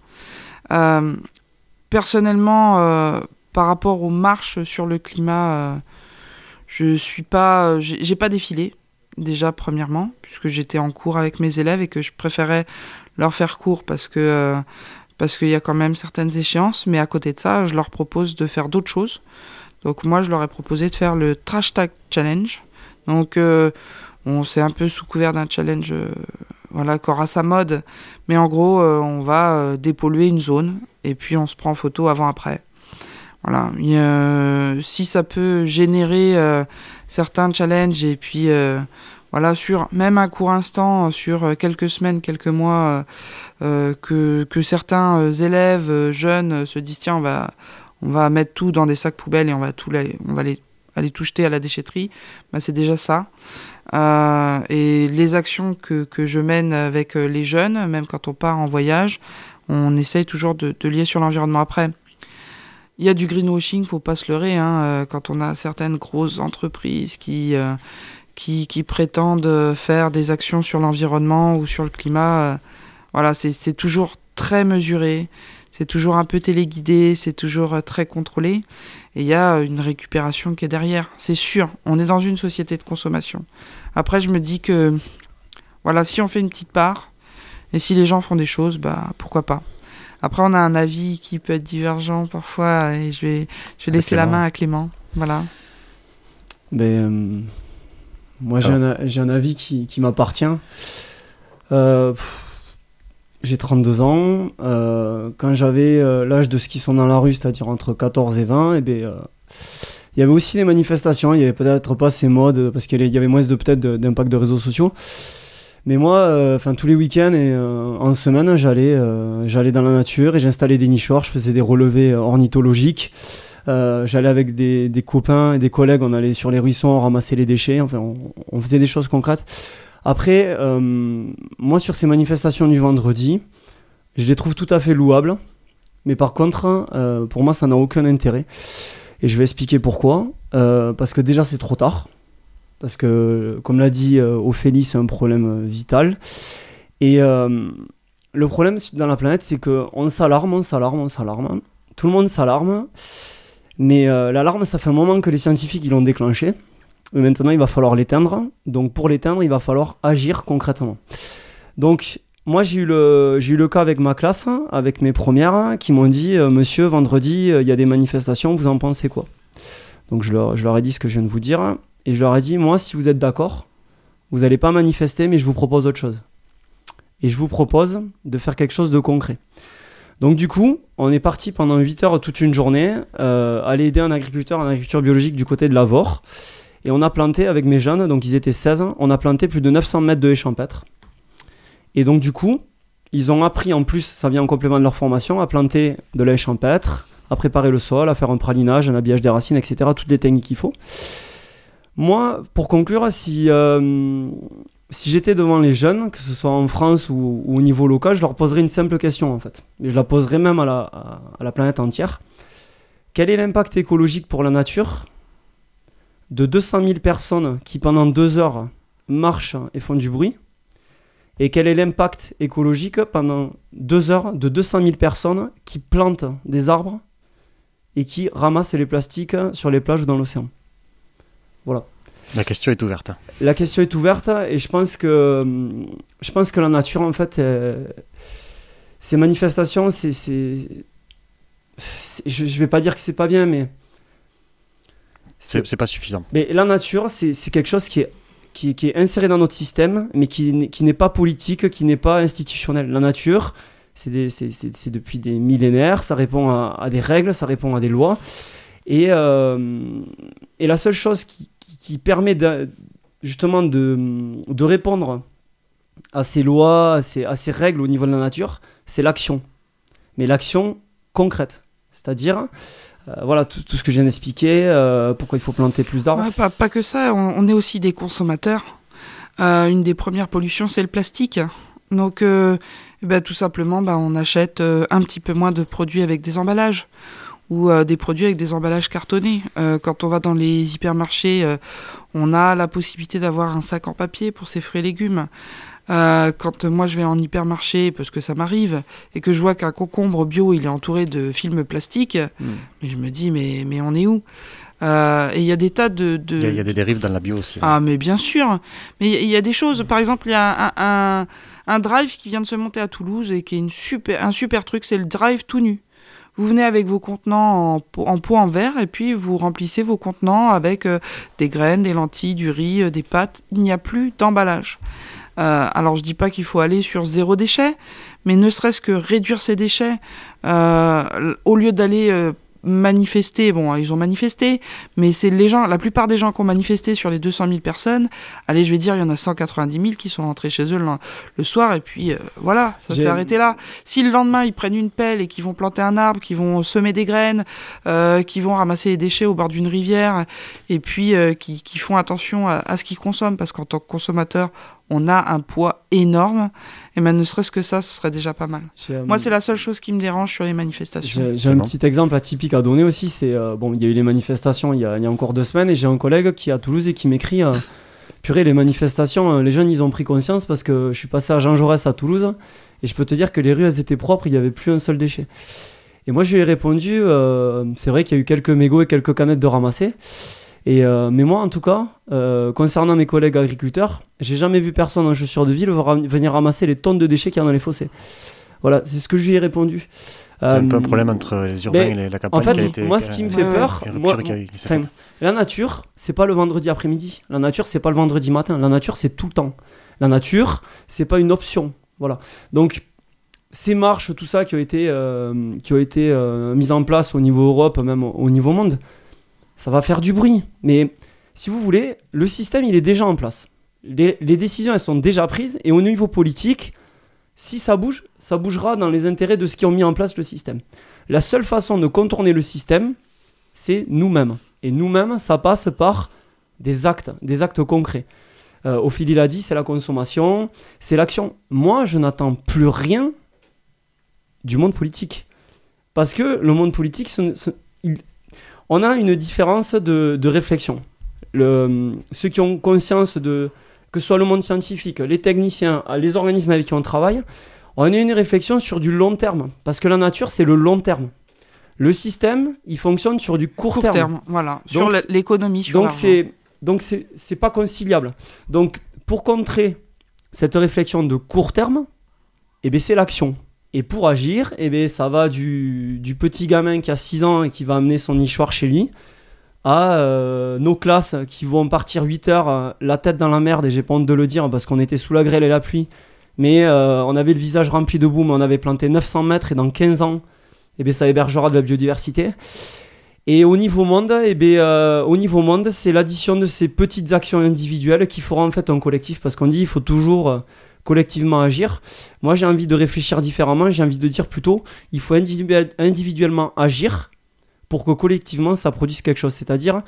Personnellement, par rapport aux marches sur le climat, j'ai pas défilé, déjà, premièrement, puisque j'étais en cours avec mes élèves et que je préférais leur faire cours parce qu'il y a quand même certaines échéances, mais à côté de ça, je leur propose de faire d'autres choses. Donc moi, je leur ai proposé de faire le Trash Tag Challenge. Donc c'est un peu sous couvert d'un challenge qui aura sa mode, mais en gros, on va dépolluer une zone, et puis on se prend en photo avant-après. Voilà. Si ça peut générer certains challenges, et puis sur même un court instant, sur quelques semaines, quelques mois, que certains élèves jeunes se disent tiens, on va mettre tout dans des sacs poubelles et on va aller tout jeter à la déchetterie, c'est déjà ça. Et les actions que je mène avec les jeunes, même quand on part en voyage, on essaye toujours de lier sur l'environnement. Après, il y a du greenwashing, faut pas se leurrer, quand on a certaines grosses entreprises qui prétendent faire des actions sur l'environnement ou sur le climat, c'est toujours très mesuré, c'est toujours un peu téléguidé, c'est toujours très contrôlé, et il y a une récupération qui est derrière, c'est sûr, on est dans une société de consommation. Après, je me dis que, si on fait une petite part, et si les gens font des choses, pourquoi pas. Après, on a un avis qui peut être divergent parfois, et je vais laisser la main à Clément, voilà. Moi, j'ai un avis qui m'appartient. J'ai 32 ans. Quand j'avais l'âge de ceux qui sont dans la rue, c'est-à-dire entre 14 et 20, il y avait aussi des manifestations. Il n'y avait peut-être pas ces modes, parce qu'il y avait moins peut-être d'impact de réseaux sociaux. Mais moi, tous les week-ends et en semaine, j'allais dans la nature et j'installais des nichoirs. Je faisais des relevés ornithologiques. J'allais avec des copains et des collègues, on allait sur les ruisseaux, on ramassait les déchets, on faisait des choses concrètes. Après, moi sur ces manifestations du vendredi, je les trouve tout à fait louables, mais par contre, pour moi ça n'a aucun intérêt. Et je vais expliquer pourquoi. Parce que déjà c'est trop tard, parce que comme l'a dit Ophélie, c'est un problème vital. Et le problème dans la planète, c'est qu'on s'alarme, tout le monde s'alarme. Mais l'alarme, ça fait un moment que les scientifiques ils l'ont déclenchée. Mais maintenant, il va falloir l'éteindre. Donc, pour l'éteindre, il va falloir agir concrètement. Donc, moi, j'ai eu le cas avec ma classe, avec mes premières, qui m'ont dit « Monsieur, vendredi, il y a des manifestations, vous en pensez quoi ?» Donc, je leur ai dit ce que je viens de vous dire. Et je leur ai dit « Moi, si vous êtes d'accord, vous n'allez pas manifester, mais je vous propose autre chose. Et je vous propose de faire quelque chose de concret. » Donc du coup, on est parti pendant 8 heures toute une journée, aller aider un agriculteur en agriculture biologique du côté de la Vore. Et on a planté avec mes jeunes, donc ils étaient 16, on a planté plus de 900 mètres de haies champêtres. Et donc du coup, ils ont appris en plus, ça vient en complément de leur formation, à planter de la haie champêtre, à préparer le sol, à faire un pralinage, un habillage des racines, etc. Toutes les techniques qu'il faut. Moi, pour conclure, si si j'étais devant les jeunes, que ce soit en France ou au niveau local, je leur poserais une simple question en fait. Et je la poserais même à la planète entière. Quel est l'impact écologique pour la nature de 200 000 personnes qui pendant 2 heures marchent et font du bruit? Et quel est l'impact écologique pendant 2 heures de 200 000 personnes qui plantent des arbres et qui ramassent les plastiques sur les plages ou dans l'océan? Voilà. La question est ouverte. La question est ouverte et je pense que la nature, en fait, ces manifestations, je vais pas dire que c'est pas bien, mais c'est pas suffisant. Mais la nature, c'est quelque chose qui est inséré dans notre système, mais qui n'est pas politique, qui n'est pas institutionnel. La nature, c'est depuis des millénaires, ça répond à des règles, ça répond à des lois. Et la seule chose qui permet justement de répondre à ces lois, à ces règles au niveau de la nature, c'est l'action. Mais l'action concrète. C'est-à-dire, voilà, tout ce que je viens d'expliquer, pourquoi il faut planter plus d'arbres. Ouais, pas que ça, on est aussi des consommateurs. Une des premières pollutions, c'est le plastique. Donc, tout simplement, on achète un petit peu moins de produits avec des emballages. Ou des produits avec des emballages cartonnés. Quand on va dans les hypermarchés, on a la possibilité d'avoir un sac en papier pour ses fruits et légumes. Quand moi je vais en hypermarché, parce que ça m'arrive, et que je vois qu'un concombre bio il est entouré de films plastiques, mais je me dis mais on est où? Et il y a des tas de... Il y a des dérives dans la bio aussi. Ah mais bien sûr. Mais il y a des choses, par exemple il y a un drive qui vient de se monter à Toulouse et qui est un super truc, c'est le drive tout nu. Vous venez avec vos contenants en pot en verre et puis vous remplissez vos contenants avec des graines, des lentilles, du riz, des pâtes. Il n'y a plus d'emballage. Alors je dis pas qu'il faut aller sur 0 déchet, mais ne serait-ce que réduire ces déchets, au lieu d'aller manifester, bon ils ont manifesté, mais c'est la plupart des gens qui ont manifesté sur les 200 000 personnes, allez je vais dire il y en a 190 000 qui sont rentrés chez eux le soir et puis voilà, ça s'est arrêté là. Si le lendemain ils prennent une pelle et qu'ils vont planter un arbre, qu'ils vont semer des graines, qu'ils vont ramasser les déchets au bord d'une rivière et puis qui font attention à ce qu'ils consomment, parce qu'en tant que consommateur on a un poids énorme, et même ne serait-ce que ça, ce serait déjà pas mal. Moi, c'est la seule chose qui me dérange sur les manifestations. J'ai un petit exemple atypique à donner aussi, c'est, il y a eu les manifestations il y a encore 2 semaines, et j'ai un collègue qui est à Toulouse et qui m'écrit purée, les manifestations, les jeunes, ils ont pris conscience, parce que je suis passé à Jean Jaurès à Toulouse, et je peux te dire que les rues, elles étaient propres, il n'y avait plus un seul déchet. Et moi, je lui ai répondu, c'est vrai qu'il y a eu quelques mégots et quelques canettes de ramasser, mais moi, en tout cas, concernant mes collègues agriculteurs, j'ai jamais vu personne en chaussures de ville venir ramasser les tonnes de déchets qu'il y a dans les fossés. Voilà, c'est ce que je lui ai répondu. C'est un peu un problème entre les urbains et la campagne. En fait, moi, ce qui me fait peur, la nature, c'est pas le vendredi après-midi. La nature, c'est pas le vendredi matin. La nature, c'est tout le temps. La nature, c'est pas une option. Voilà. Donc, ces marches, tout ça qui ont été mises en place au niveau Europe, même au niveau monde, ça va faire du bruit. Mais si vous voulez, le système, il est déjà en place. Les décisions, elles sont déjà prises. Et au niveau politique, si ça bouge, ça bougera dans les intérêts de ceux qui ont mis en place le système. La seule façon de contourner le système, c'est nous-mêmes. Et nous-mêmes, ça passe par des actes concrets. Ophélie l'a dit, c'est la consommation, c'est l'action. Moi, je n'attends plus rien du monde politique. Parce que le monde politique, on a une différence de réflexion. Ceux qui ont conscience que ce soit le monde scientifique, les techniciens, les organismes avec qui on travaille, on a une réflexion sur du long terme. Parce que la nature, c'est le long terme. Le système, il fonctionne sur du court terme. Voilà, donc, sur l'économie, sur l'argent. Donc c'est pas conciliable. Donc pour contrer cette réflexion de court terme, c'est l'action. Et pour agir, ça va du petit gamin qui a 6 ans et qui va amener son nichoir chez lui, à nos classes qui vont partir 8 heures, la tête dans la merde, et j'ai pas honte de le dire parce qu'on était sous la grêle et la pluie, mais on avait le visage rempli de boue, mais on avait planté 900 mètres, et dans 15 ans, ça hébergera de la biodiversité. Et au niveau monde, c'est l'addition de ces petites actions individuelles qui feront en fait un collectif, parce qu'on dit qu'il faut toujours collectivement agir. Moi, j'ai envie de réfléchir différemment, j'ai envie de dire plutôt, il faut individuellement agir pour que collectivement, ça produise quelque chose. C'est-à-dire,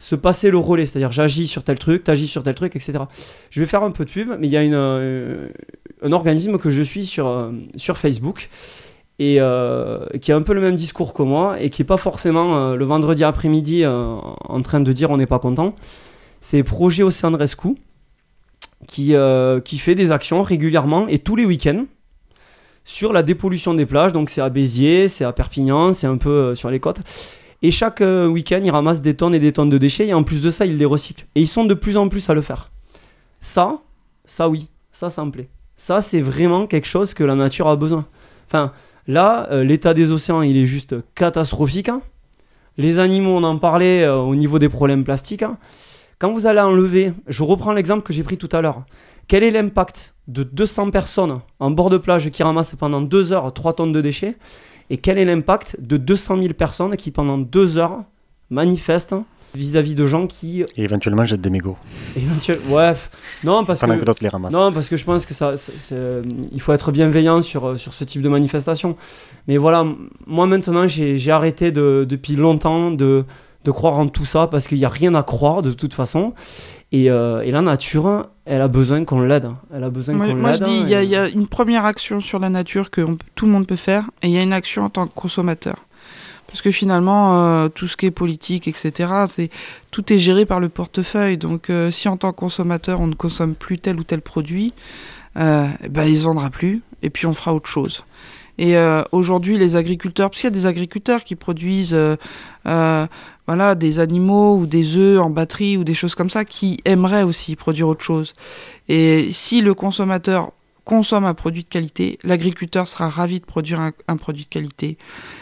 se passer le relais, c'est-à-dire j'agis sur tel truc, t'agis sur tel truc, etc. Je vais faire un peu de pub, mais il y a un organisme que je suis sur Facebook et qui a un peu le même discours que moi et qui n'est pas forcément le vendredi après-midi en train de dire on n'est pas content. C'est Projet Océan Rescue qui fait des actions régulièrement et tous les week-ends sur la dépollution des plages. Donc c'est à Béziers, c'est à Perpignan, c'est un peu sur les côtes. Et chaque week-end, ils ramassent des tonnes et des tonnes de déchets et en plus de ça, ils les recyclent. Et ils sont de plus en plus à le faire. Ça oui, ça me plaît. Ça, c'est vraiment quelque chose que la nature a besoin. Enfin, là, l'état des océans, il est juste catastrophique. Hein. Les animaux, on en parlait au niveau des problèmes plastiques. Hein. Quand vous allez enlever, je reprends l'exemple que j'ai pris tout à l'heure. Quel est l'impact de 200 personnes en bord de plage qui ramassent pendant 2 heures 3 tonnes de déchets? Et quel est l'impact de 200 000 personnes qui pendant 2 heures manifestent vis-à-vis de gens qui... Et éventuellement jettent des mégots. Ouais, non, parce pendant que d'autres les ramassent. Non, parce que je pense que il faut être bienveillant sur ce type de manifestation. Mais voilà, moi maintenant, j'ai arrêté depuis longtemps de croire en tout ça, parce qu'il n'y a rien à croire de toute façon. Et la nature, elle a besoin qu'on l'aide. Moi, je dis, il y a une première action sur la nature que tout le monde peut faire, et il y a une action en tant que consommateur. Parce que finalement, tout ce qui est politique, etc., tout est géré par le portefeuille. Donc, si en tant que consommateur, on ne consomme plus tel ou tel produit, il ne se vendra plus, et puis on fera autre chose. Et aujourd'hui, les agriculteurs, parce qu'il y a des agriculteurs qui produisent des animaux ou des œufs en batterie ou des choses comme ça, qui aimeraient aussi produire autre chose. Et si le consommateur consomme un produit de qualité, l'agriculteur sera ravi de produire un produit de qualité.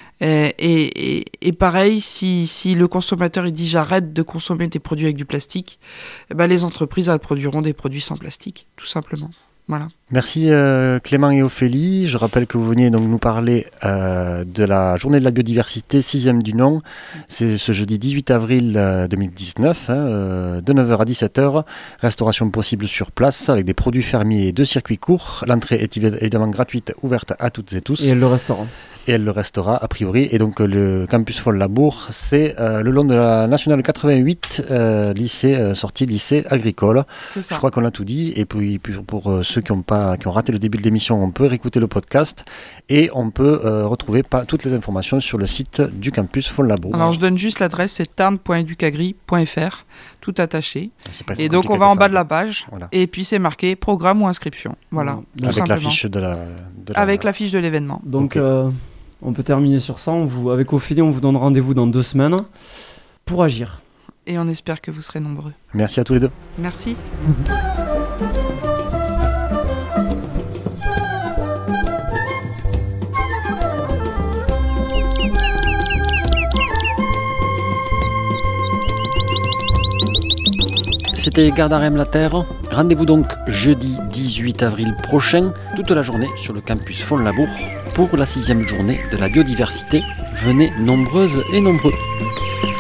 Et pareil, si le consommateur il dit j'arrête de consommer des produits avec du plastique, les entreprises elles produiront des produits sans plastique, tout simplement. Voilà. Merci Clément et Ophélie. Je rappelle que vous veniez donc nous parler de la journée de la biodiversité, 6e du nom. C'est ce jeudi 18 avril 2019, de 9h à 17h. Restauration possible sur place avec des produits fermiers de circuit court. L'entrée est évidemment gratuite, ouverte à toutes et tous. Et elle le restera. Et elle le restera a priori. Et donc le campus Folle-Labour, c'est le long de la nationale 88, sortie lycée agricole. C'est ça. Je crois qu'on a tout dit. Et puis pour ceux qui ont raté le début de l'émission, on peut réécouter le podcast et on peut retrouver toutes les informations sur le site du campus Folle-Labour. Alors je donne juste l'adresse, c'est tarn.educagri.fr, tout attaché. Et donc on va en bas de la page, voilà. Et puis c'est marqué programme ou inscription. Voilà, tout avec simplement. L'affiche avec l'affiche de l'événement. Donc on peut terminer sur ça. Avec Ophélie, on vous donne rendez-vous dans 2 semaines pour agir. Et on espère que vous serez nombreux. Merci à tous les deux. Merci. C'était Gardarem la Terre. Rendez-vous donc jeudi 18 avril prochain, toute la journée sur le campus Folle-Labour pour la 6e journée de la biodiversité. Venez nombreuses et nombreux.